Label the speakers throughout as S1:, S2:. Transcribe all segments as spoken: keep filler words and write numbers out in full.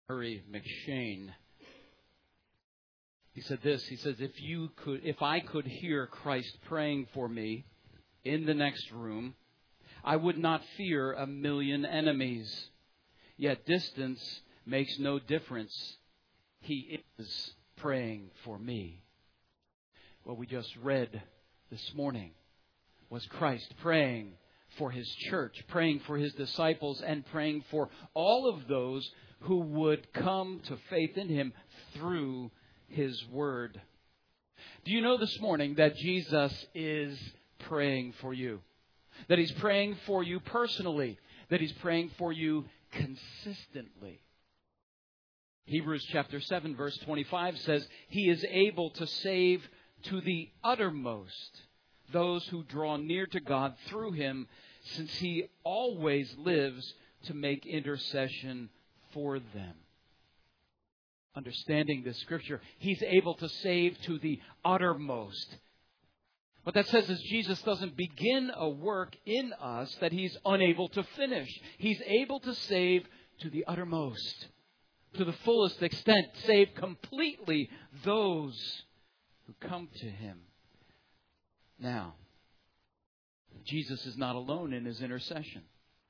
S1: Murray McShane. He said this, he says, if you could, if I could hear Christ praying for me in the next room, I would not fear a million enemies. Yet distance makes no difference. He is praying for me. What we just read this morning was Christ praying for His church, praying for His disciples, and praying for all of those who would come to faith in Him through His Word. Do you know this morning that Jesus is praying for you? That He's praying for you personally? That He's praying for you consistently? Hebrews chapter seven verse twenty-five says, He is able to save to the uttermost those who draw near to God through Him, since He always lives to make intercession for them. Understanding this scripture, He's able to save to the uttermost. What that says is Jesus doesn't begin a work in us that He's unable to finish. He's able to save to the uttermost, to the fullest extent, save completely those who come to Him. Now, Jesus is not alone in His intercession.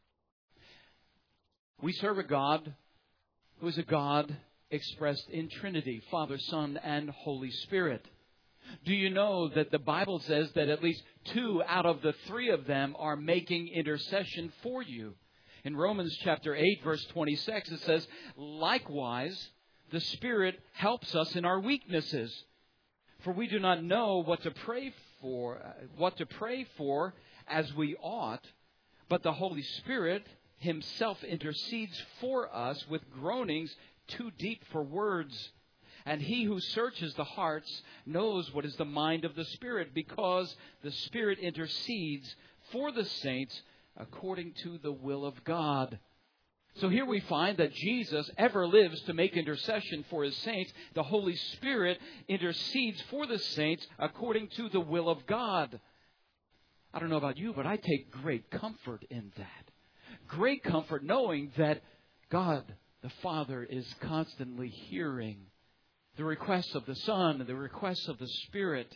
S1: We serve a God who is a God expressed in Trinity, Father, Son, and Holy Spirit. Do you know that the Bible says that at least two out of the three of them are making intercession for you? In Romans chapter eight, verse twenty-six, it says, likewise, the Spirit helps us in our weaknesses. For we do not know what to pray for, what to pray for as we ought, but the Holy Spirit Himself intercedes for us with groanings too deep for words. And He who searches the hearts knows what is the mind of the Spirit, because the Spirit intercedes for the saints according to the will of God. So here we find that Jesus ever lives to make intercession for His saints. The Holy Spirit intercedes for the saints according to the will of God. I don't know about you, but I take great comfort in that. Great comfort knowing that God, the Father, is constantly hearing the requests of the Son and the requests of the Spirit.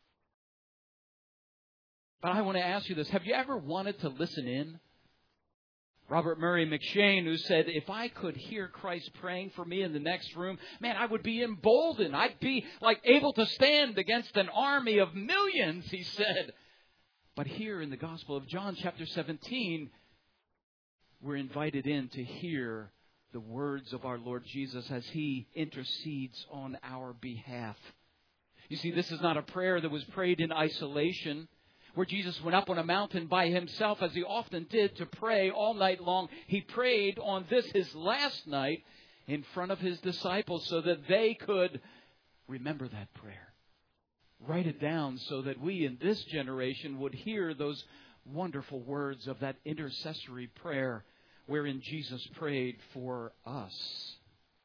S1: But I want to ask you this. Have you ever wanted to listen in? Robert Murray McShane, who said, if I could hear Christ praying for me in the next room, man, I would be emboldened. I'd be like able to stand against an army of millions, he said. But here in the Gospel of John, chapter seventeen, we're invited in to hear the words of our Lord Jesus as He intercedes on our behalf. You see, this is not a prayer that was prayed in isolation, where Jesus went up on a mountain by Himself, as He often did, to pray all night long. He prayed on this, His last night, in front of His disciples so that they could remember that prayer. Write it down so that we in this generation would hear those wonderful words of that intercessory prayer wherein Jesus prayed for us.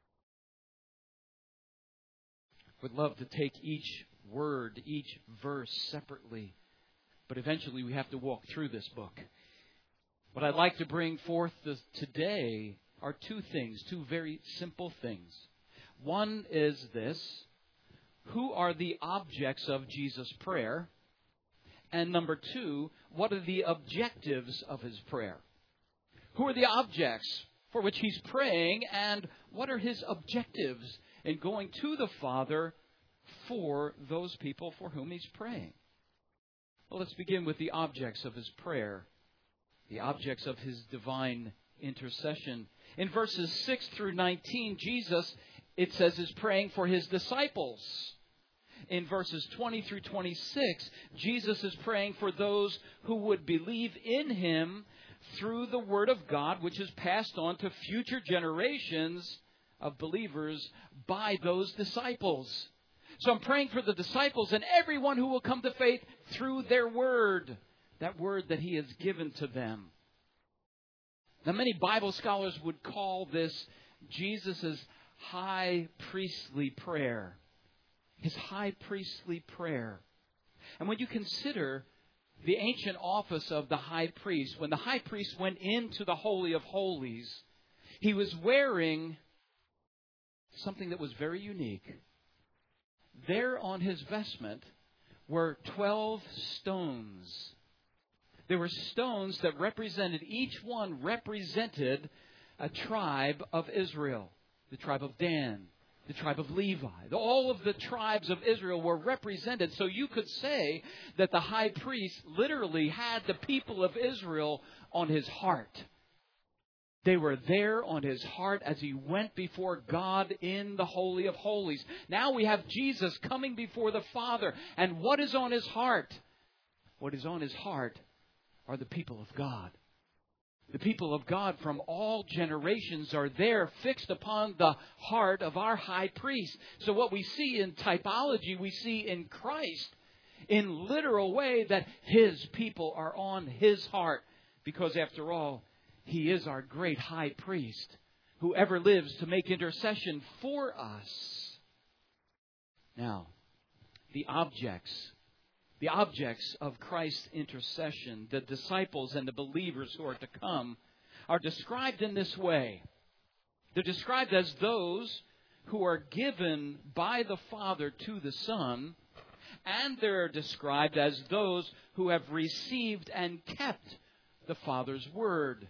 S1: Would love to take each word, each verse separately, but eventually we have to walk through this book. What I'd like to bring forth this, today are two things, two very simple things. One is this: who are the objects of Jesus' prayer? And number two, what are the objectives of His prayer? Who are the objects for which He's praying, and what are His objectives in going to the Father for those people for whom He's praying? Well, let's begin with the objects of His prayer, the objects of His divine intercession. In verses six through nineteen, Jesus, it says, is praying for His disciples. In verses twenty through twenty-six, Jesus is praying for those who would believe in Him through the Word of God, which is passed on to future generations of believers by those disciples. So I'm praying for the disciples and everyone who will come to faith through their Word, that Word that He has given to them. Now, many Bible scholars would call this Jesus' high priestly prayer. His high priestly prayer. And when you consider the ancient office of the high priest, when the high priest went into the Holy of Holies, he was wearing something that was very unique. There on his vestment were twelve stones. There were stones that represented, each one represented a tribe of Israel. The tribe of Dan, the tribe of Levi. All of the tribes of Israel were represented. So you could say that the high priest literally had the people of Israel on his heart. They were there on his heart as he went before God in the Holy of Holies. Now we have Jesus coming before the Father. And what is on his heart? What is on his heart are the people of God. The people of God from all generations are there, fixed upon the heart of our high priest. So what we see in typology, we see in Christ, in literal way, that his people are on his heart. Because after all, he is our great high priest who ever lives to make intercession for us. Now, the objects, the objects of Christ's intercession, the disciples and the believers who are to come, are described in this way. They're described as those who are given by the Father to the Son, and they're described as those who have received and kept the Father's word.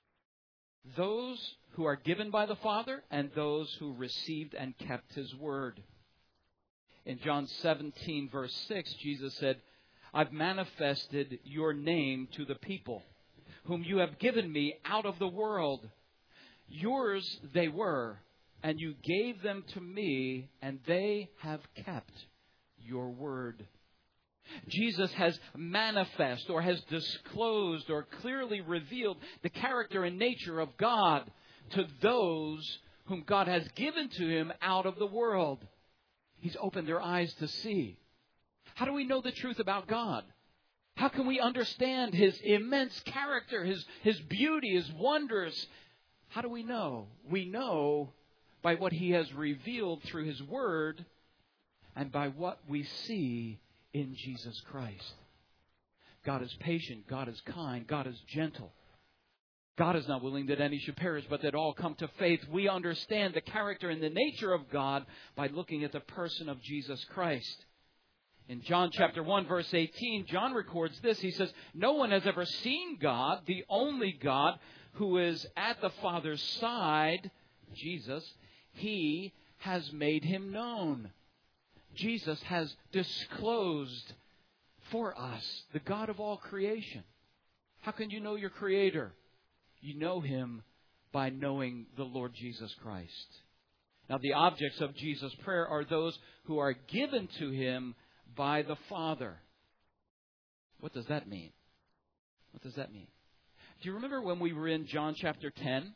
S1: Those who are given by the Father and those who received and kept his word. In John seventeen, verse six, Jesus said, I've manifested your name to the people, whom you have given me out of the world. Yours they were, and you gave them to me, and they have kept your word. Jesus has manifest or has disclosed or clearly revealed the character and nature of God to those whom God has given to him out of the world. He's opened their eyes to see. How do we know the truth about God? How can we understand his immense character, his, his beauty, his wonders? How do we know? We know by what he has revealed through his word and by what we see in Jesus Christ. God is patient. God is kind. God is gentle. God is not willing that any should perish, but that all come to faith. We understand the character and the nature of God by looking at the person of Jesus Christ. In John chapter one, verse eighteen, John records this. He says, no one has ever seen God, the only God who is at the Father's side, Jesus. He has made him known. Jesus has disclosed for us the God of all creation. How can you know your Creator? You know him by knowing the Lord Jesus Christ. Now, the objects of Jesus' prayer are those who are given to him by the Father. What does that mean? What does that mean? Do you remember when we were in John chapter ten?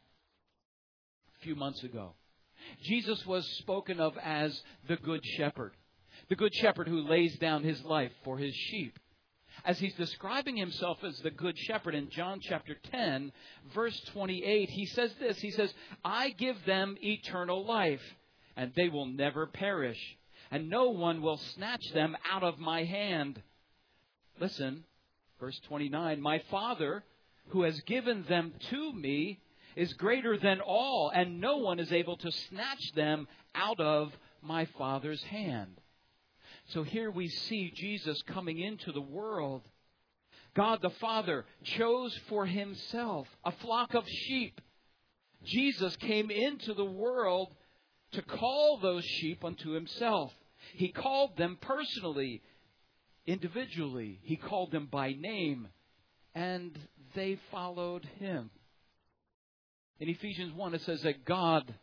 S1: A few months ago. Jesus was spoken of as the Good Shepherd. The Good Shepherd who lays down his life for his sheep. As he's describing himself as the Good Shepherd in John chapter ten, verse twenty-eight, he says this. He says, I give them eternal life, and they will never perish, and no one will snatch them out of my hand. Listen, verse twenty-nine, my Father, who has given them to me, is greater than all, and no one is able to snatch them out of my Father's hand. So here we see Jesus coming into the world. God the Father chose for himself a flock of sheep. Jesus came into the world to call those sheep unto himself. He called them personally, individually. He called them by name, and they followed him. In Ephesians one, it says that God,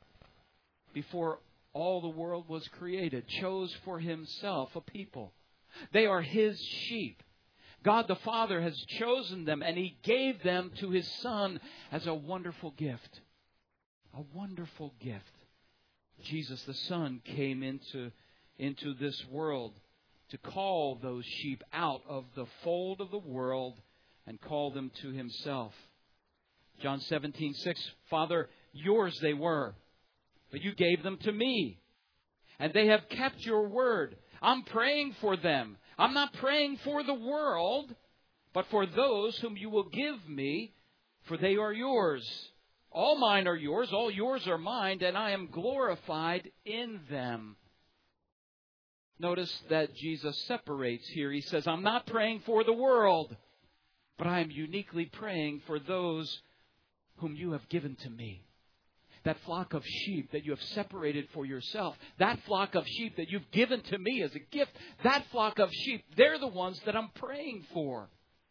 S1: before all the world was created, chose for himself a people. They are his sheep. God the Father has chosen them, and he gave them to his Son as a wonderful gift. A wonderful gift. Jesus the Son came into, into this world to call those sheep out of the fold of the world and call them to himself. John seventeen six, Father, yours they were, but you gave them to me, and they have kept your word. I'm praying for them. I'm not praying for the world, but for those whom you will give me, for they are yours. All mine are yours, all yours are mine, and I am glorified in them. Notice that Jesus separates here. He says, I'm not praying for the world, but I am uniquely praying for those whom you have given to me. That flock of sheep that you have separated for yourself, that flock of sheep that you've given to me as a gift, that flock of sheep, they're the ones that I'm praying for.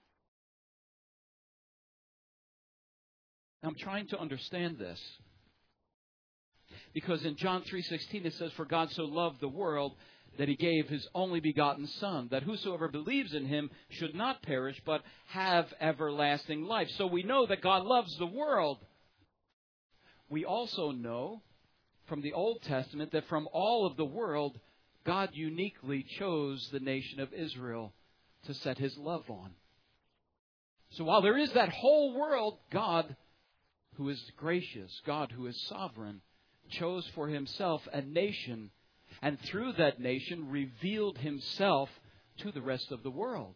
S1: I'm trying to understand this, because in John three sixteen it says, for God so loved the world that he gave his only begotten Son, that whosoever believes in him should not perish, but have everlasting life. So we know that God loves the world. We also know from the Old Testament that from all of the world, God uniquely chose the nation of Israel to set his love on. So while there is that whole world, God, who is gracious, God, who is sovereign, chose for himself a nation, and through that nation revealed himself to the rest of the world.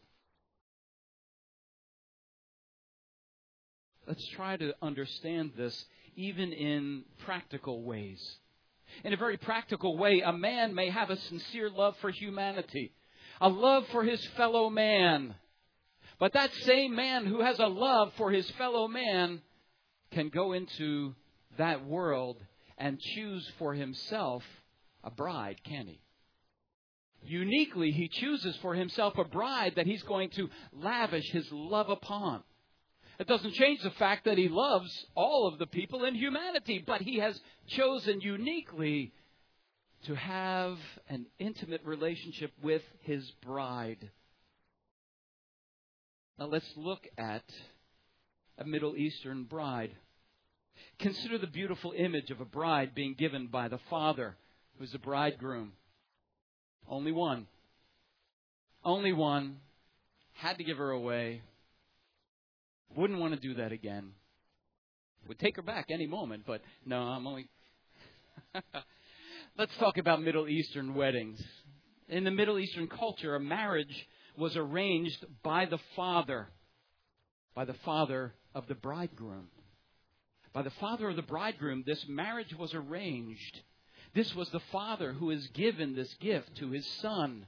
S1: Let's try to understand this even in practical ways. In a very practical way, a man may have a sincere love for humanity, a love for his fellow man. But that same man who has a love for his fellow man can go into that world and choose for himself a bride, can he? Uniquely, he chooses for himself a bride that he's going to lavish his love upon. It doesn't change the fact that he loves all of the people in humanity, but he has chosen uniquely to have an intimate relationship with his bride. Now let's look at a Middle Eastern bride. Consider the beautiful image of a bride being given by the father, who's the bridegroom. Only one. Only one. Had to give her away. Wouldn't want to do that again. Would take her back any moment, but no, I'm only... Let's talk about Middle Eastern weddings. In the Middle Eastern culture, a marriage was arranged by the father, by the father of the bridegroom. By the father of the bridegroom, this marriage was arranged. This was the father who has given this gift to his son.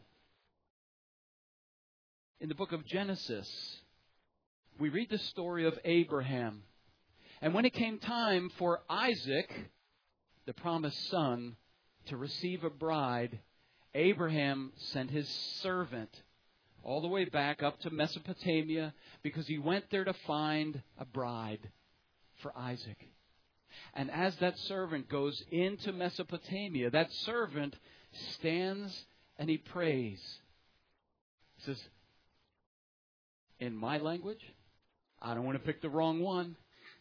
S1: In the book of Genesis, we read the story of Abraham. And when it came time for Isaac, the promised son, to receive a bride, Abraham sent his servant all the way back up to Mesopotamia because he went there to find a bride for Isaac. And as that servant goes into Mesopotamia, that servant stands and he prays. He says, in my language, I don't want to pick the wrong one.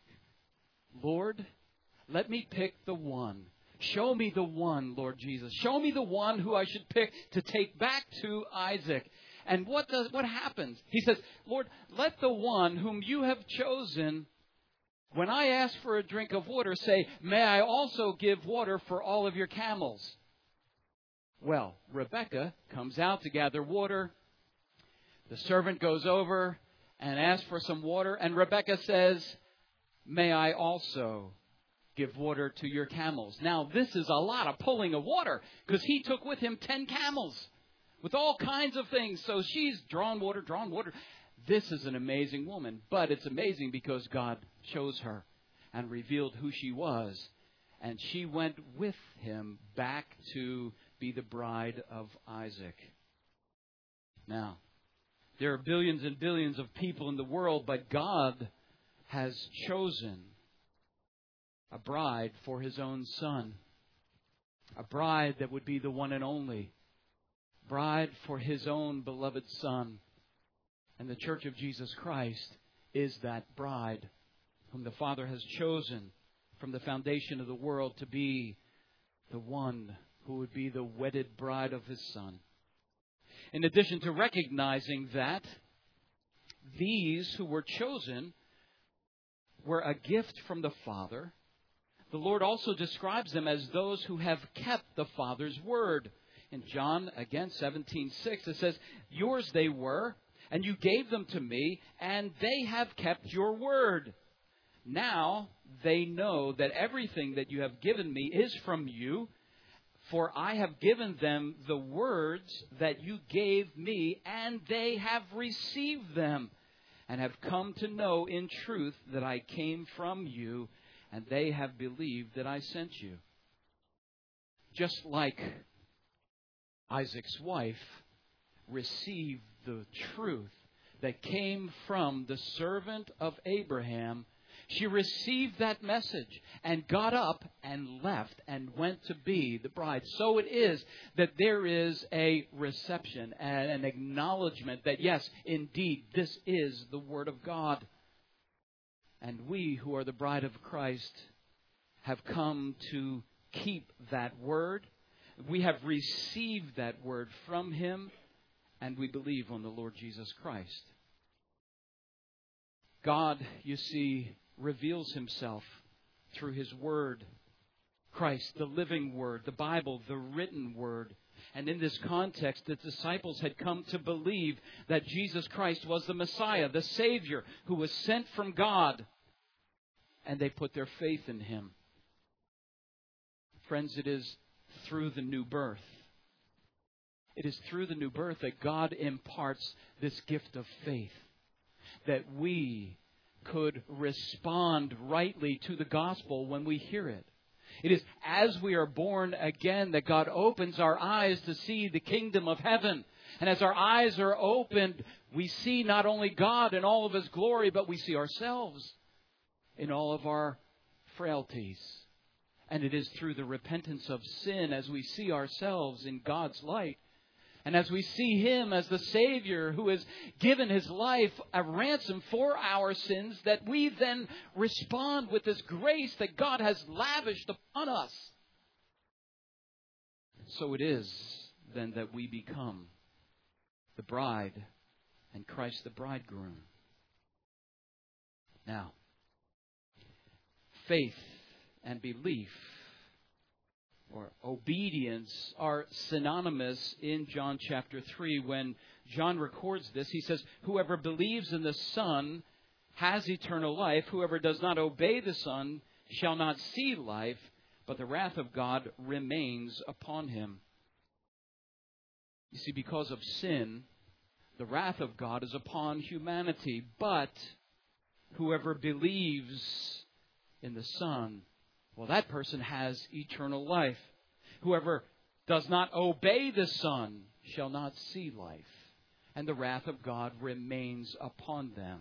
S1: Lord, let me pick the one. Show me the one, Lord Jesus. Show me the one who I should pick to take back to Isaac. And what does what happens? He says, Lord, let the one whom you have chosen, when I ask for a drink of water, say, may I also give water for all of your camels? Well, Rebekah comes out to gather water. The servant goes over and asks for some water. And Rebekah says, may I also give water to your camels? Now, this is a lot of pulling of water because he took with him ten camels with all kinds of things. So she's drawn water, drawn water. This is an amazing woman. But it's amazing because God chose her and revealed who she was. And she went with him back to be the bride of Isaac. Now, there are billions and billions of people in the world, but God has chosen a bride for his own son. A bride that would be the one and only. Bride for his own beloved son. And the Church of Jesus Christ is that bride whom the Father has chosen from the foundation of the world to be the one who would be the wedded bride of his son. In addition to recognizing that these who were chosen were a gift from the Father, the Lord also describes them as those who have kept the Father's word. In John, again, seventeen six, it says, yours they were, and you gave them to me, and they have kept your word. Now they know that everything that you have given me is from you, for I have given them the words that you gave me, and they have received them, and have come to know in truth that I came from you, and they have believed that I sent you. Just like Isaac's wife received the truth that came from the servant of Abraham, she received that message and got up and left and went to be the bride. So it is that there is a reception and an acknowledgement that, yes, indeed, this is the Word of God. And we who are the bride of Christ have come to keep that Word. We have received that Word from Him, and we believe on the Lord Jesus Christ. God, you see, reveals Himself through His Word. Christ, the living Word, the Bible, the written Word. And in this context, the disciples had come to believe that Jesus Christ was the Messiah, the Savior, who was sent from God. And they put their faith in Him. Friends, it is through the new birth. It is through the new birth that God imparts this gift of faith, that we could respond rightly to the gospel when we hear it. It is as we are born again that God opens our eyes to see the kingdom of heaven. And as our eyes are opened, we see not only God in all of His glory, but we see ourselves in all of our frailties. And it is through the repentance of sin as we see ourselves in God's light. And as we see Him as the Savior who has given His life a ransom for our sins, that we then respond with this grace that God has lavished upon us. So it is then that we become the bride and Christ the bridegroom. Now, faith and belief or obedience are synonymous in John chapter three. When John records this, he says, "Whoever believes in the Son has eternal life. Whoever does not obey the Son shall not see life, but the wrath of God remains upon him." You see, because of sin, the wrath of God is upon humanity. But whoever believes in the Son, well, that person has eternal life. Whoever does not obey the Son shall not see life, and the wrath of God remains upon them.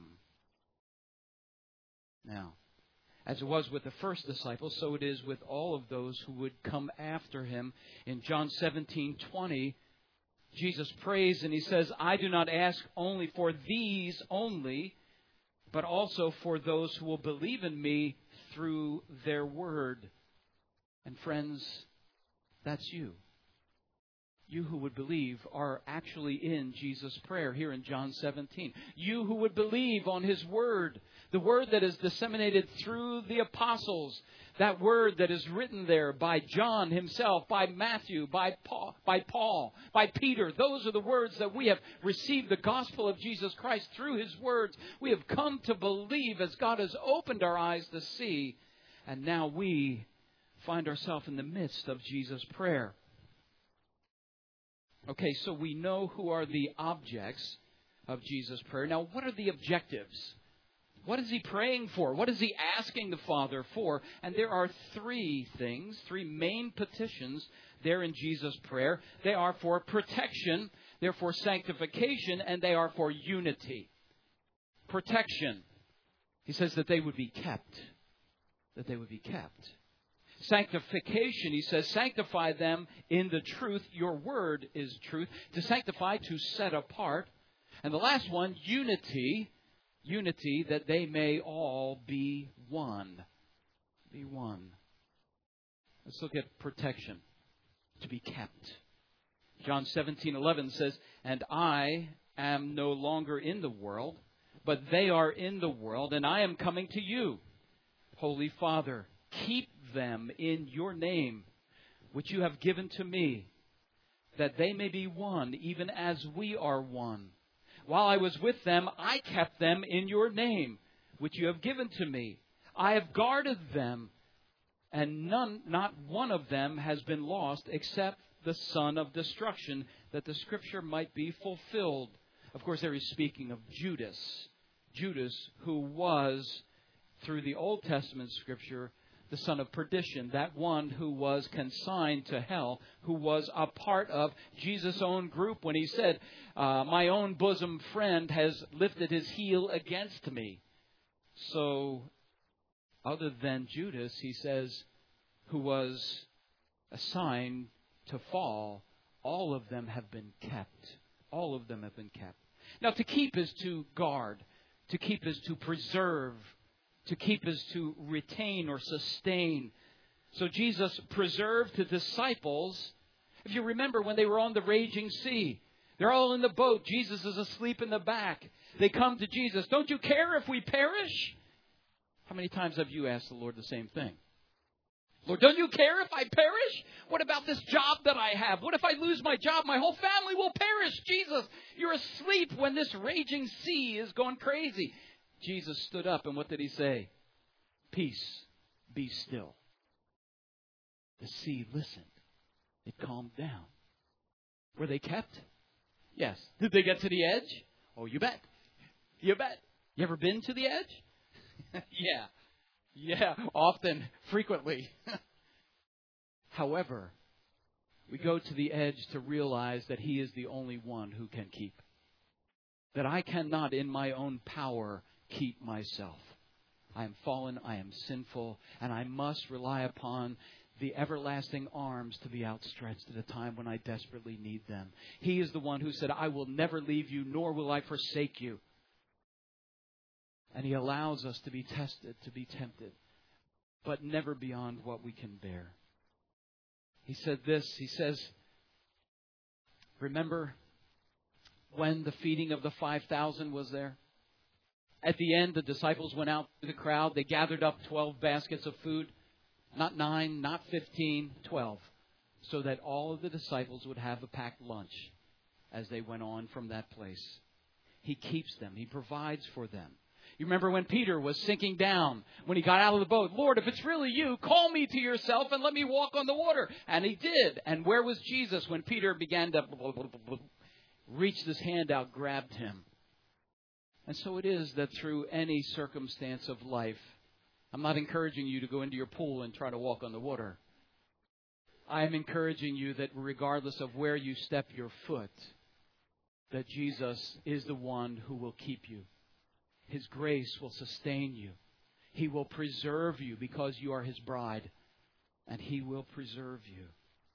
S1: Now, as it was with the first disciples, so it is with all of those who would come after Him. In John seventeen twenty, Jesus prays and He says, "I do not ask only for these only, but also for those who will believe in me through their word." And friends, that's you. You who would believe are actually in Jesus' prayer here in John seventeen. You who would believe on His word, the word that is disseminated through the apostles, that word that is written there by John himself, by Matthew, by Paul, by Paul, by Peter. Those are the words that we have received the gospel of Jesus Christ through His words. We have come to believe as God has opened our eyes to see. And now we find ourselves in the midst of Jesus' prayer. Okay, so we know who are the objects of Jesus' prayer. Now, what are the objectives? What is He praying for? What is He asking the Father for? And there are three things, three main petitions there in Jesus' prayer. They are for protection, they're for sanctification, and they are for unity. Protection. He says that they would be kept. That they would be kept. Sanctification, He says, sanctify them in the truth. Your word is truth. To sanctify, to set apart. And the last one, unity. Unity, that they may all be one. Be one. Let's look at protection. To be kept. John seventeen eleven says, "And I am no longer in the world, but they are in the world, and I am coming to you. Holy Father, keep them in your name, which you have given to me, that they may be one, even as we are one. While I was with them, I kept them in your name, which you have given to me. I have guarded them, and none, not one of them has been lost except the son of destruction, that the scripture might be fulfilled. Of course, there he's speaking of Judas. Judas, who was, through the Old Testament scripture, the son of perdition, that one who was consigned to hell, who was a part of Jesus' own group when he said, uh, my own bosom friend has lifted his heel against me. So, other than Judas, he says, who was assigned to fall, all of them have been kept. All of them have been kept. Now, to keep is to guard. To keep is to preserve. To keep is to retain or sustain. So Jesus preserved the disciples. If you remember when they were on the raging sea, they're all in the boat. Jesus is asleep in the back. They come to Jesus. Don't you care if we perish? How many times have you asked the Lord the same thing? Lord, don't you care if I perish? What about this job that I have? What if I lose my job? My whole family will perish. Jesus, you're asleep when this raging sea is going crazy. Jesus stood up, and what did he say? Peace, be still. The sea listened. It calmed down. Were they kept? Yes. Did they get to the edge? Oh, you bet. You bet. You ever been to the edge? Yeah. Yeah, often, frequently. However, we go to the edge to realize that He is the only one who can keep. That I cannot in my own power keep myself. I am fallen, I am sinful, and I must rely upon the everlasting arms to be outstretched at a time when I desperately need them. He is the one who said, I will never leave you, nor will I forsake you. And He allows us to be tested, to be tempted, but never beyond what we can bear. He said this, He says, remember when the feeding of the five thousand was there? At the end, the disciples went out to the crowd. They gathered up twelve baskets of food. Not nine, not fifteen, twelve. So that all of the disciples would have a packed lunch as they went on from that place. He keeps them. He provides for them. You remember when Peter was sinking down, when he got out of the boat, Lord, if it's really you, call me to yourself and let me walk on the water. And he did. And where was Jesus when Peter began to reach his hand out, grabbed him? And so it is that through any circumstance of life, I'm not encouraging you to go into your pool and try to walk on the water. I am encouraging you that regardless of where you step your foot, that Jesus is the one who will keep you. His grace will sustain you. He will preserve you because you are His bride, and He will preserve you.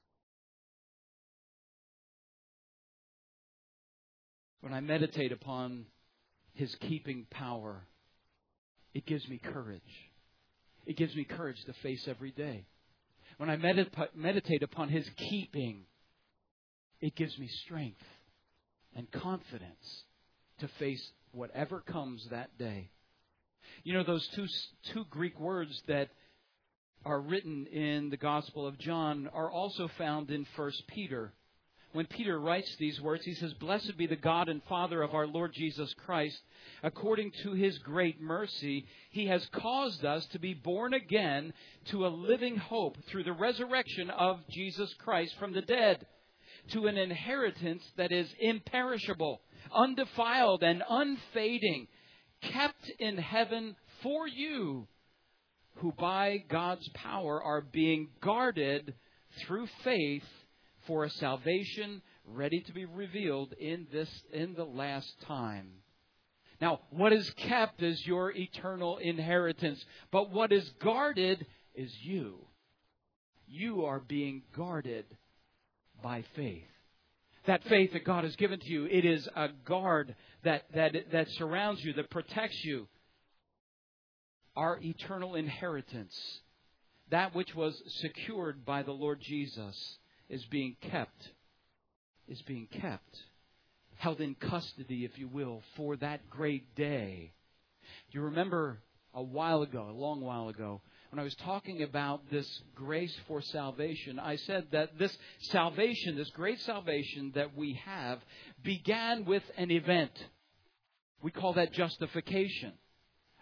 S1: When I meditate upon His keeping power, it gives me courage. It gives me courage to face every day. When I medit- meditate upon His keeping, it gives me strength and confidence to face whatever comes that day. You know, those two, two Greek words that are written in the Gospel of John are also found in First Peter. When Peter writes these words, he says, Blessed be the God and Father of our Lord Jesus Christ. According to His great mercy, He has caused us to be born again to a living hope through the resurrection of Jesus Christ from the dead, to an inheritance that is imperishable, undefiled and unfading, kept in heaven for you, who by God's power are being guarded through faith for a salvation ready to be revealed in this in the last time. Now, what is kept is your eternal inheritance, but what is guarded is you. You are being guarded by faith. That faith that God has given to you, it is a guard that, that, that surrounds you, that protects you. Our eternal inheritance, that which was secured by the Lord Jesus, is being kept, is being kept, held in custody, if you will, for that great day. Do you remember a while ago, a long while ago, when I was talking about this grace for salvation, I said that this salvation, this great salvation that we have, began with an event. We call that justification.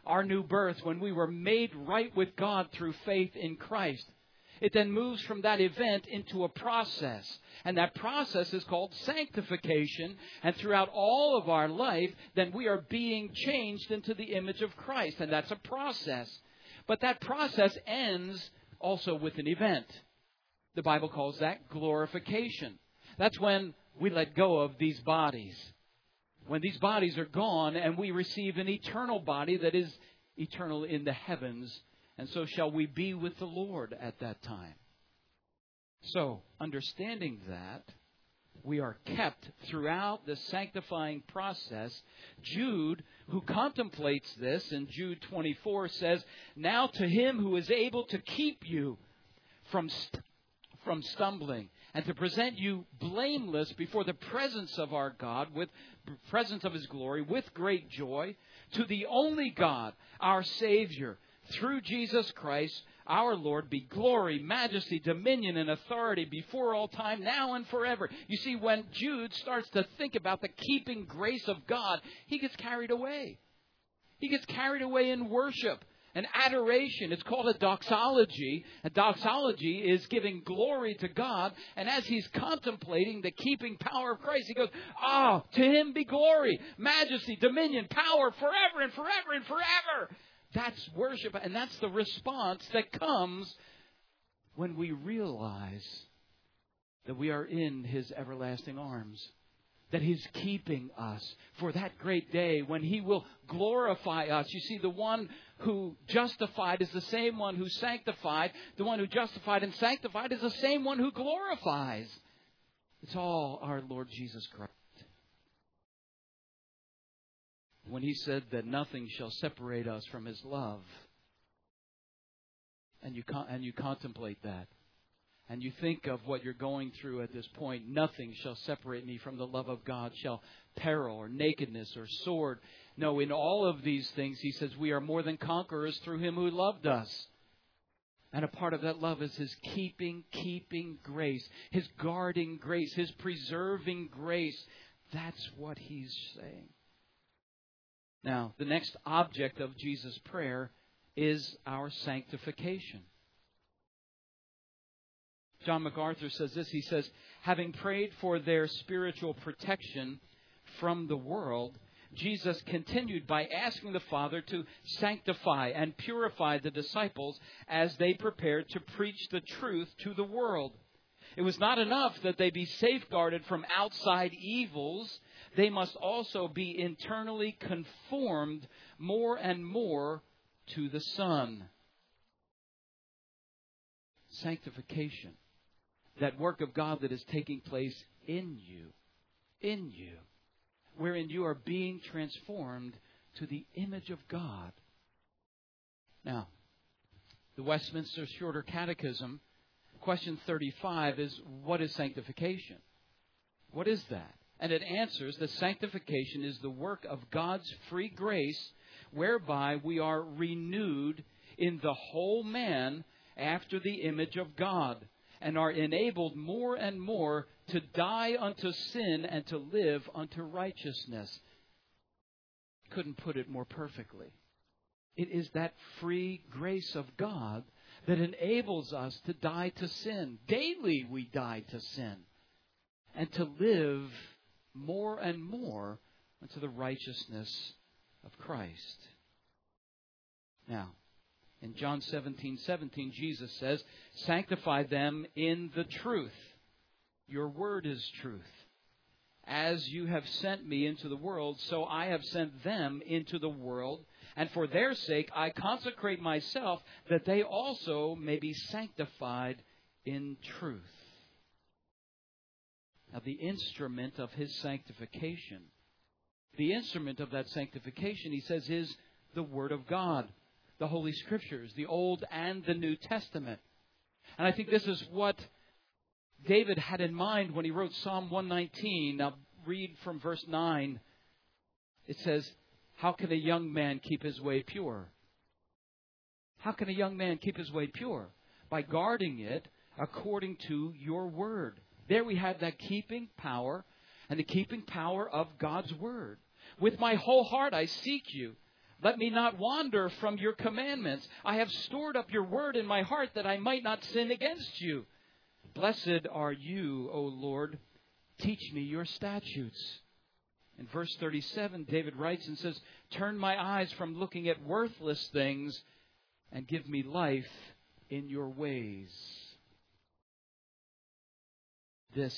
S1: our new birth, when we were made right with God through faith in Christ. It then moves from that event into a process. And that process is called sanctification. And throughout all of our life, then we are being changed into the image of Christ. And that's a process. But that process ends also with an event. The Bible calls that glorification. That's when we let go of these bodies. When these bodies are gone and we receive an eternal body that is eternal in the heavens. And so shall we be with the Lord at that time. So, understanding that, we are kept throughout the sanctifying process. Jude, who contemplates this in Jude twenty-four, says, "Now to him who is able to keep you from, st- from stumbling and to present you blameless before the presence of our God, with presence of his glory, with great joy, to the only God, our Savior, through Jesus Christ, our Lord, be glory, majesty, dominion, and authority before all time, now and forever." You see, when Jude starts to think about the keeping grace of God, he gets carried away. He gets carried away in worship and adoration. It's called a doxology. A doxology is giving glory to God. And as he's contemplating the keeping power of Christ, he goes, "Ah, to him be glory, majesty, dominion, power, forever and forever and forever." That's worship, and that's the response that comes when we realize that we are in his everlasting arms, that he's keeping us for that great day when he will glorify us. You see, the one who justified is the same one who sanctified. The one who justified and sanctified is the same one who glorifies. It's all our Lord Jesus Christ. When he said that nothing shall separate us from his love, and you con- and you contemplate that, and you think of what you're going through at this point, nothing shall separate me from the love of God, shall peril or nakedness or sword. No, in all of these things, he says, we are more than conquerors through him who loved us. And a part of that love is his keeping, keeping grace, his guarding grace, his preserving grace. That's what he's saying. Now, the next object of Jesus' prayer is our sanctification. John MacArthur says this. He says, having prayed for their spiritual protection from the world, Jesus continued by asking the Father to sanctify and purify the disciples as they prepared to preach the truth to the world. It was not enough that they be safeguarded from outside evils. They must also be internally conformed more and more to the Son. Sanctification. That work of God that is taking place in you. In you. Wherein you are being transformed to the image of God. Now, the Westminster Shorter Catechism, question thirty-five is, what is sanctification? What is that? And it answers that sanctification is the work of God's free grace, whereby we are renewed in the whole man after the image of God, and are enabled more and more to die unto sin and to live unto righteousness. Couldn't put it more perfectly. It is that free grace of God that enables us to die to sin. Daily we die to sin. And to live more and more unto the righteousness of Christ. Now, in John seventeen seventeen, Jesus says, sanctify them in the truth. Your word is truth. As you have sent me into the world, so I have sent them into the world. And for their sake I consecrate myself, that they also may be sanctified in truth. Now, the instrument of his sanctification, the instrument of that sanctification, he says, is the Word of God, the Holy Scriptures, the Old and the New Testament. And I think this is what David had in mind when he wrote Psalm one nineteen. Now, read from verse nine. It says, how can a young man keep his way pure? How can a young man keep his way pure? By guarding it according to your word. There we have that keeping power, and the keeping power of God's word. With my whole heart I seek you. Let me not wander from your commandments. I have stored up your word in my heart that I might not sin against you. Blessed are you, O Lord. Teach me your statutes. In verse thirty-seven, David writes and says, turn my eyes from looking at worthless things and give me life in your ways. This,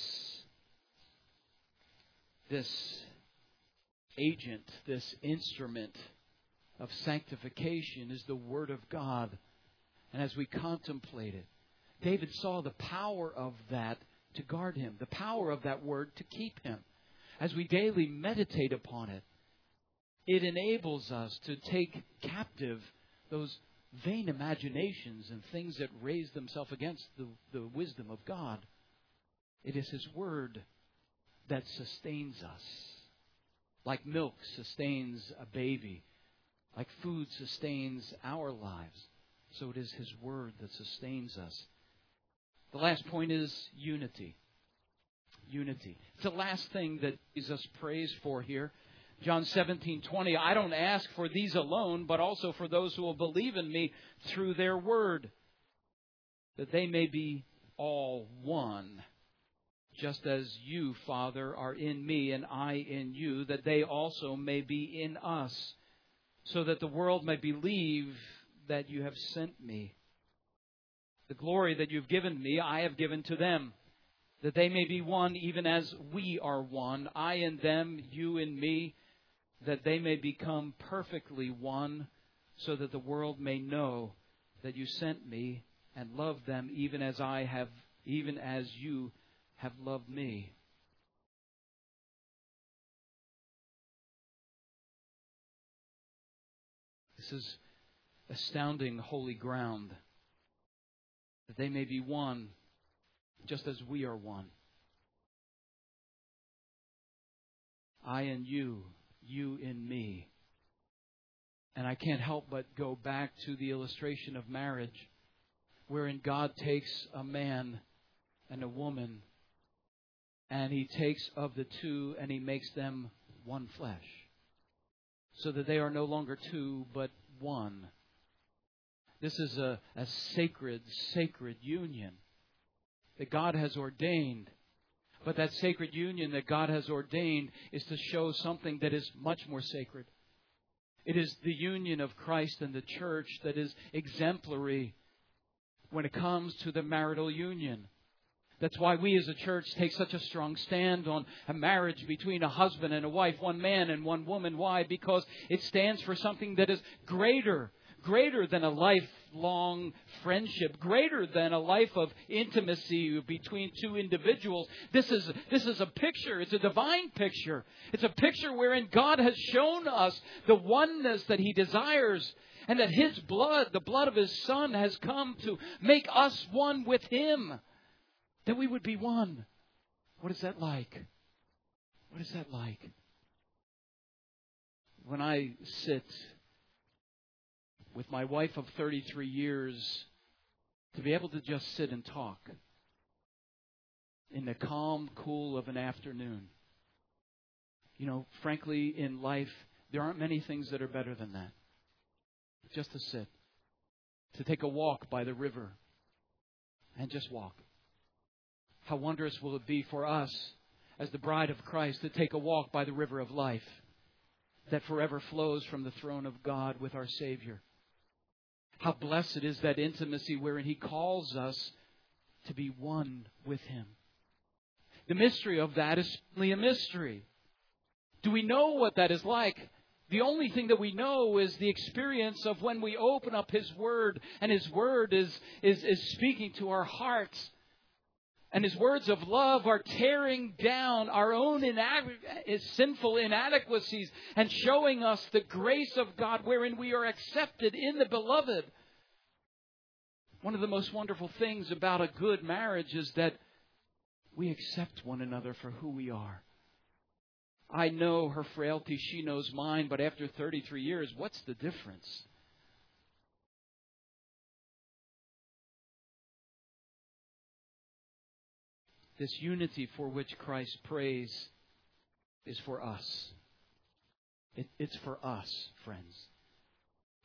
S1: this agent, this instrument of sanctification is the Word of God. And as we contemplate it, David saw the power of that to guard him, the power of that Word to keep him. As we daily meditate upon it, it enables us to take captive those vain imaginations and things that raise themselves against the, the wisdom of God. It is His Word that sustains us. Like milk sustains a baby, like food sustains our lives, so it is His Word that sustains us. The last point is unity. Unity. It's the last thing that Jesus prays for here. John seventeen twenty, I don't ask for these alone, but also for those who will believe in me through their word, that they may be all one. Just as you, Father, are in me and I in you, that they also may be in us, so that the world may believe that you have sent me. The glory that you've given me, I have given to them, that they may be one even as we are one, I in them, you in me, that they may become perfectly one, so that the world may know that you sent me and loved them even as I have, even as you have loved me. This is astounding holy ground, that they may be one just as we are one. I in you, you in me. And I can't help but go back to the illustration of marriage, wherein God takes a man and a woman, and He takes of the two and He makes them one flesh, so that they are no longer two, but one. This is a, a sacred, sacred union that God has ordained. But that sacred union that God has ordained is to show something that is much more sacred. It is the union of Christ and the church that is exemplary when it comes to the marital union. That's why we as a church take such a strong stand on a marriage between a husband and a wife, one man and one woman. Why? Because it stands for something that is greater, greater than a lifelong friendship, greater than a life of intimacy between two individuals. This is, this is a picture. It's a divine picture. It's a picture wherein God has shown us the oneness that He desires, and that His blood, the blood of His Son, has come to make us one with Him. That we would be one. What is that like? What is that like? When I sit with my wife of thirty-three years, to be able to just sit and talk in the calm cool of an afternoon. You know, frankly, in life, there aren't many things that are better than that. Just to sit. To take a walk by the river and just walk. How wondrous will it be for us as the bride of Christ to take a walk by the river of life that forever flows from the throne of God with our Savior. How blessed is that intimacy wherein He calls us to be one with Him. The mystery of that is simply a mystery. Do we know what that is like? The only thing that we know is the experience of when we open up His Word, and His Word is, is, is speaking to our hearts. And His words of love are tearing down our own inad- sinful inadequacies and showing us the grace of God wherein we are accepted in the Beloved. One of the most wonderful things about a good marriage is that we accept one another for who we are. I know her frailty, she knows mine, but after thirty-three years, what's the difference? This unity for which Christ prays is for us. It, it's for us, friends.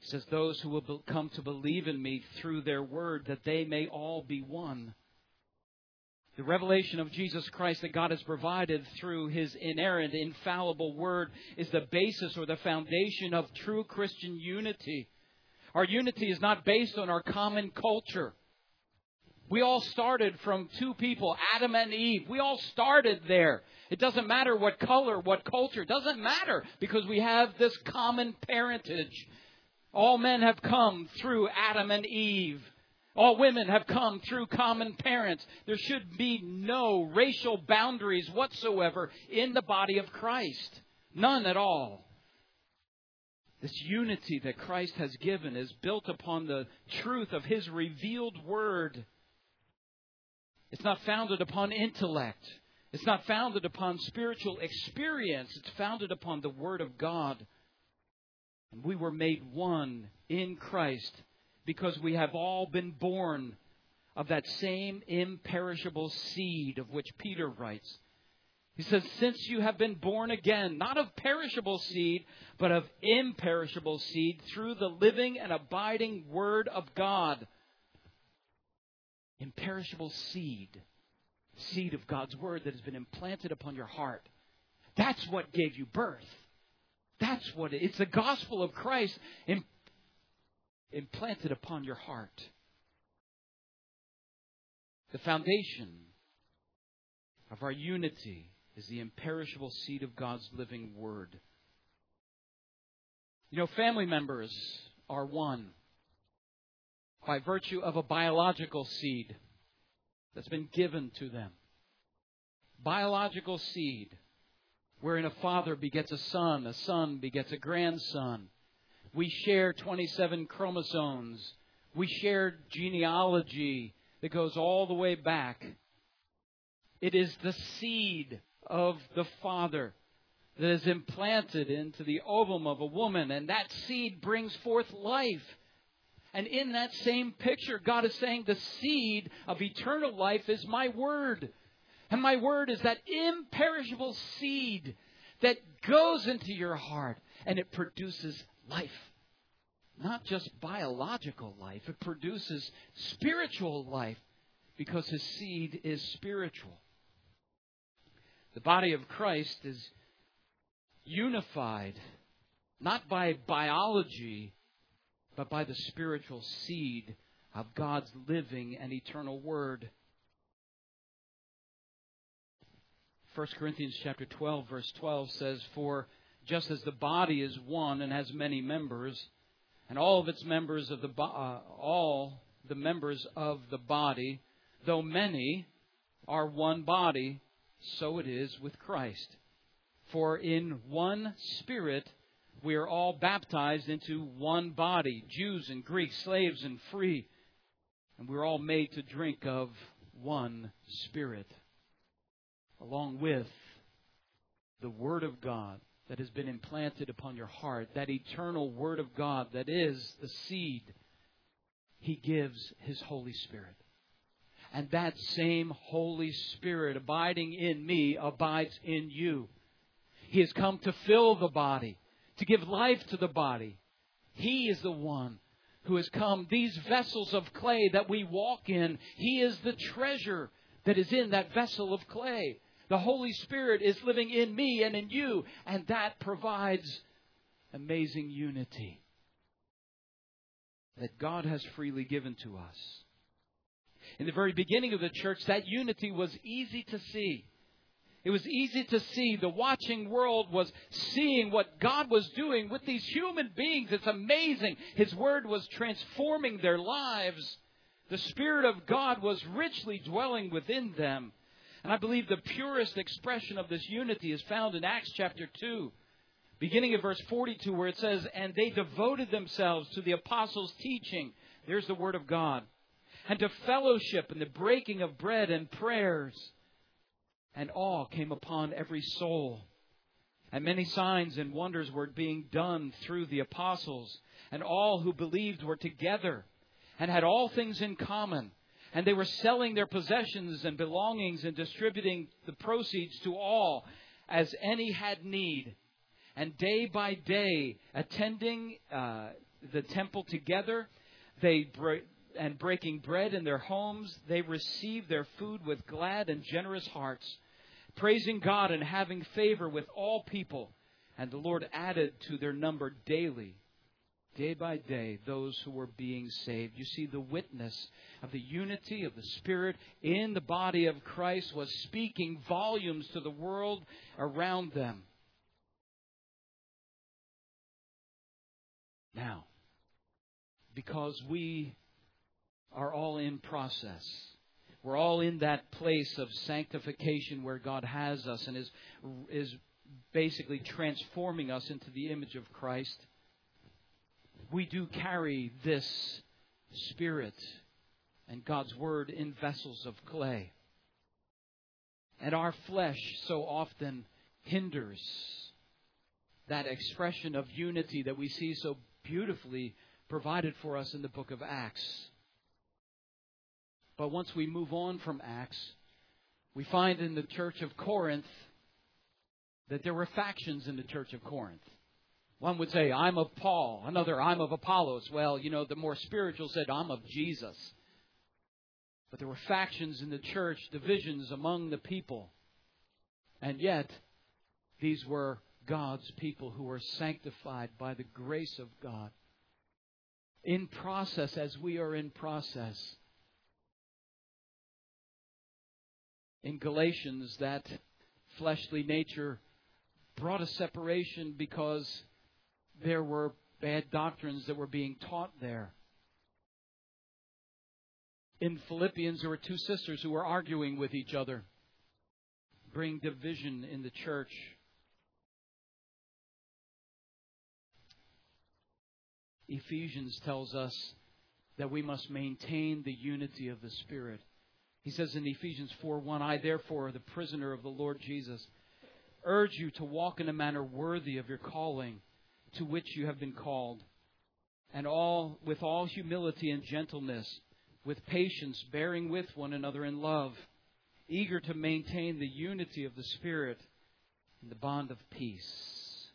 S1: He says, those who will be- come to believe in me through their word, that they may all be one. The revelation of Jesus Christ that God has provided through His inerrant, infallible word is the basis or the foundation of true Christian unity. Our unity is not based on our common culture. We all started from two people, Adam and Eve. We all started there. It doesn't matter what color, what culture. It doesn't matter because we have this common parentage. All men have come through Adam and Eve. All women have come through common parents. There should be no racial boundaries whatsoever in the body of Christ. None at all. This unity that Christ has given is built upon the truth of His revealed word. It's not founded upon intellect. It's not founded upon spiritual experience. It's founded upon the Word of God. And we were made one in Christ because we have all been born of that same imperishable seed of which Peter writes. He says, since you have been born again, not of perishable seed, but of imperishable seed, through the living and abiding Word of God. Imperishable seed. Seed of God's Word that has been implanted upon your heart. That's what gave you birth. That's what it, it's the gospel of Christ im, implanted upon your heart. The foundation of our unity is the imperishable seed of God's living Word. You know, family members are one by virtue of a biological seed that's been given to them. Biological seed, wherein a father begets a son, a son begets a grandson. We share twenty-seven chromosomes. We share genealogy that goes all the way back. It is the seed of the Father that is implanted into the ovum of a woman, and that seed brings forth life. And in that same picture, God is saying the seed of eternal life is my word. And my word is that imperishable seed that goes into your heart and it produces life. Not just biological life, it produces spiritual life because His seed is spiritual. The body of Christ is unified not by biology, but by the spiritual seed of God's living and eternal Word. First Corinthians chapter twelve, verse twelve says, for just as the body is one and has many members, and all of its members of the bo- uh, all the members of the body, though many, are one body, so it is with Christ. For in one Spirit we are all baptized into one body, Jews and Greeks, slaves and free, and we're all made to drink of one Spirit, along with the Word of God that has been implanted upon your heart, that eternal Word of God that is the seed. He gives His Holy Spirit. And that same Holy Spirit abiding in me abides in you. He has come to fill the body, to give life to the body. He is the one who has come. These vessels of clay that we walk in, He is the treasure that is in that vessel of clay. The Holy Spirit is living in me and in you, and that provides amazing unity that God has freely given to us. In the very beginning of the church, that unity was easy to see. It was easy to see. The watching world was seeing what God was doing with these human beings. It's amazing. His Word was transforming their lives. The Spirit of God was richly dwelling within them. And I believe the purest expression of this unity is found in Acts chapter two, beginning at verse forty-two, where it says, and they devoted themselves to the apostles' teaching. There's the Word of God. And to fellowship and the breaking of bread and prayers. And awe came upon every soul. And many signs and wonders were being done through the apostles. And all who believed were together and had all things in common. And they were selling their possessions and belongings and distributing the proceeds to all as any had need. And day by day, attending, uh, the temple together, they break, and breaking bread in their homes, they received their food with glad and generous hearts, praising God and having favor with all people. And the Lord added to their number daily, day by day, those who were being saved. You see, the witness of the unity of the Spirit in the body of Christ was speaking volumes to the world around them. Now, because we are all in process, we're all in that place of sanctification where God has us and is is basically transforming us into the image of Christ. We do carry this Spirit and God's Word in vessels of clay. And our flesh so often hinders that expression of unity that we see so beautifully provided for us in the book of Acts. But once we move on from Acts, we find in the church of Corinth that there were factions in the church of Corinth. One would say, I'm of Paul. Another, I'm of Apollos. Well, you know, the more spiritual said, I'm of Jesus. But there were factions in the church, divisions among the people. And yet, these were God's people who were sanctified by the grace of God. In process, as we are in process. In Galatians, that fleshly nature brought a separation because there were bad doctrines that were being taught there. In Philippians, there were two sisters who were arguing with each other, bring division in the church. Ephesians tells us that we must maintain the unity of the Spirit. He says in Ephesians four one, I therefore, the prisoner of the Lord Jesus, urge you to walk in a manner worthy of your calling to which you have been called, and all with all humility and gentleness, with patience, bearing with one another in love, eager to maintain the unity of the Spirit in the bond of peace.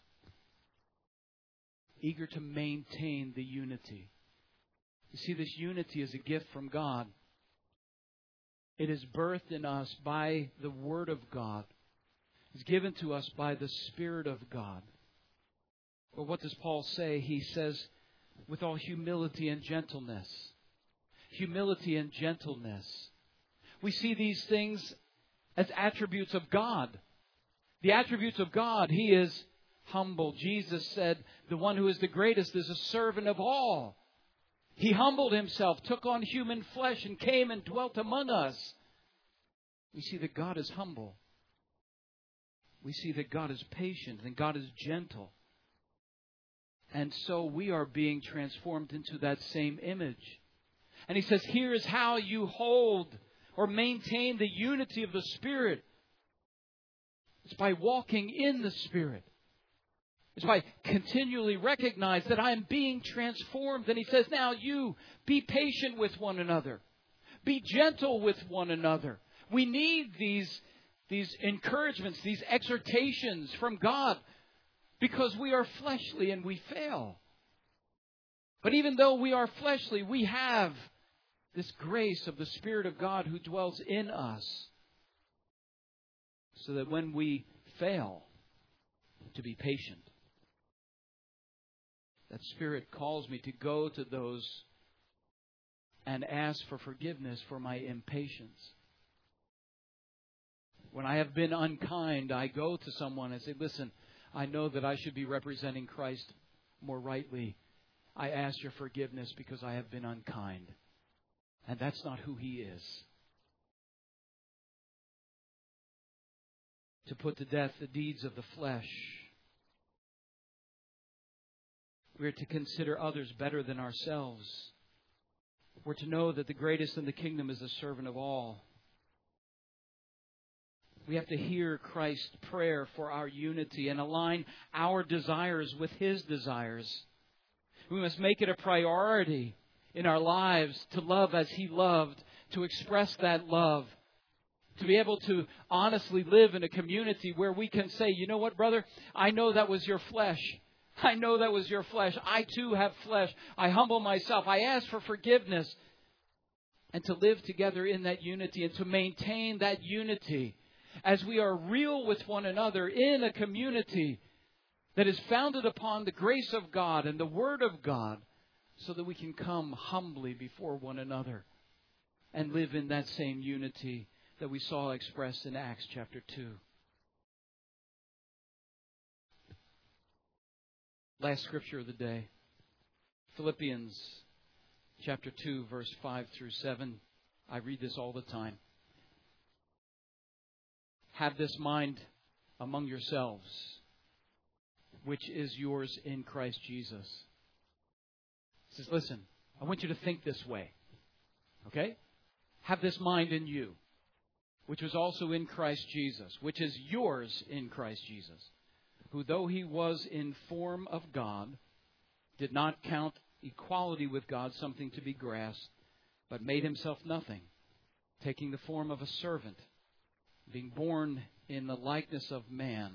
S1: Eager to maintain the unity. You see, this unity is a gift from God. It is birthed in us by the Word of God. It's given to us by the Spirit of God. But what does Paul say? He says, with all humility and gentleness. Humility and gentleness. We see these things as attributes of God. The attributes of God. He is humble. Jesus said, the one who is the greatest is a servant of all. He humbled himself, took on human flesh, and came and dwelt among us. We see that God is humble. We see that God is patient and God is gentle. And so we are being transformed into that same image. And he says, here is how you hold or maintain the unity of the Spirit. It's by walking in the Spirit. It's by continually recognize that I am being transformed. And he says, now you be patient with one another. Be gentle with one another. We need these, these encouragements, these exhortations from God because we are fleshly and we fail. But even though we are fleshly, we have this grace of the Spirit of God who dwells in us so that when we fail, to be patient. That Spirit calls me to go to those and ask for forgiveness for my impatience. When I have been unkind, I go to someone and say, listen, I know that I should be representing Christ more rightly. I ask your forgiveness because I have been unkind. And that's not who He is. To put to death the deeds of the flesh. We are to consider others better than ourselves. We're to know that the greatest in the kingdom is the servant of all. We have to hear Christ's prayer for our unity and align our desires with His desires. We must make it a priority in our lives to love as He loved, to express that love, to be able to honestly live in a community where we can say, you know what, brother, I know that was your flesh. I know that was your flesh. I too have flesh. I humble myself. I ask for forgiveness. And to live together in that unity and to maintain that unity as we are real with one another in a community that is founded upon the grace of God and the Word of God, so that we can come humbly before one another and live in that same unity that we saw expressed in Acts chapter two. Last scripture of the day, Philippians chapter two, verse five through seven. I read this all the time. Have this mind among yourselves, which is yours in Christ Jesus. He says, listen, I want you to think this way. Okay? Have this mind in you, which was also in Christ Jesus, which is yours in Christ Jesus, who though he was in form of God, did not count equality with God something to be grasped, but made himself nothing, taking the form of a servant, being born in the likeness of man.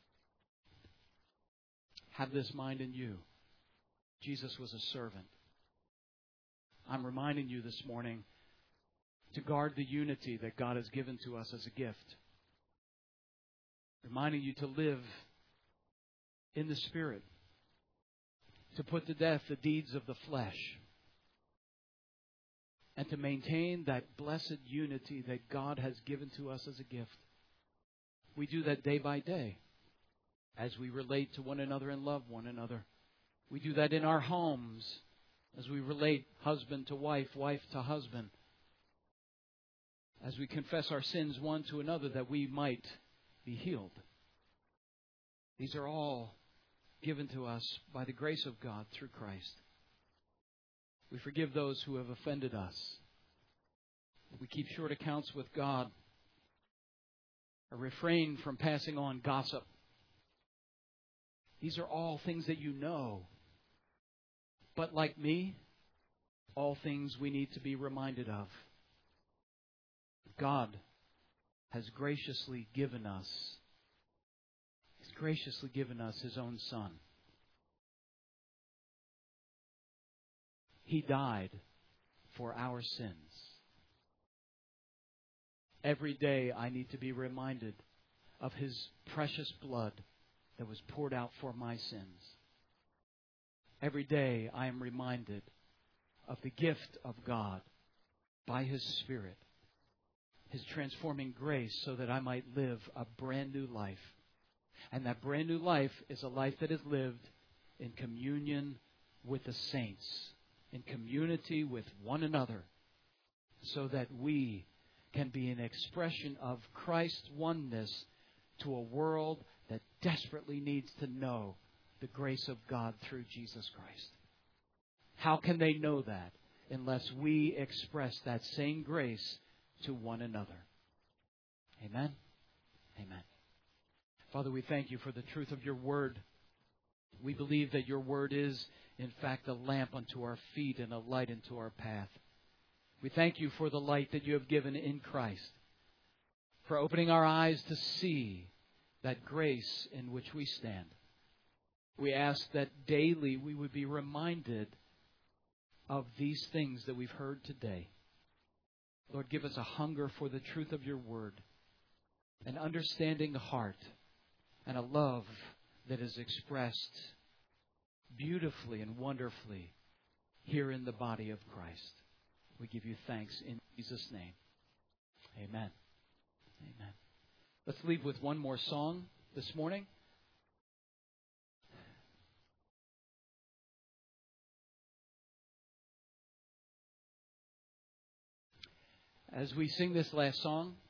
S1: Have this mind in you. Jesus was a servant. I'm reminding you this morning to guard the unity that God has given to us as a gift. Reminding you to live in the Spirit, to put to death the deeds of the flesh, and to maintain that blessed unity that God has given to us as a gift. We do that day by day as we relate to one another and love one another. We do that in our homes as we relate husband to wife, wife to husband, as we confess our sins one to another that we might be healed. These are all given to us by the grace of God through Christ. We forgive those who have offended us. We keep short accounts with God. Or refrain from passing on gossip. These are all things that you know. But like me, all things we need to be reminded of. God has graciously given us, He's graciously given us His own Son. He died for our sins. Every day I need to be reminded of His precious blood that was poured out for my sins. Every day I am reminded of the gift of God by His Spirit, His transforming grace so that I might live a brand new life. And that brand new life is a life that is lived in communion with the saints, in community with one another, so that we can be an expression of Christ's oneness to a world that desperately needs to know the grace of God through Jesus Christ. How can they know that unless we express that same grace to one another? Amen? Amen. Father, we thank you for the truth of your word. We believe that your word is, in fact, a lamp unto our feet and a light unto our path. We thank you for the light that you have given in Christ, for opening our eyes to see that grace in which we stand. We ask that daily we would be reminded of these things that we've heard today. Lord, give us a hunger for the truth of your word, an understanding heart, and a love that is expressed beautifully and wonderfully here in the body of Christ. We give you thanks in Jesus' name. Amen. Amen. Let's leave with one more song this morning. As we sing this last song,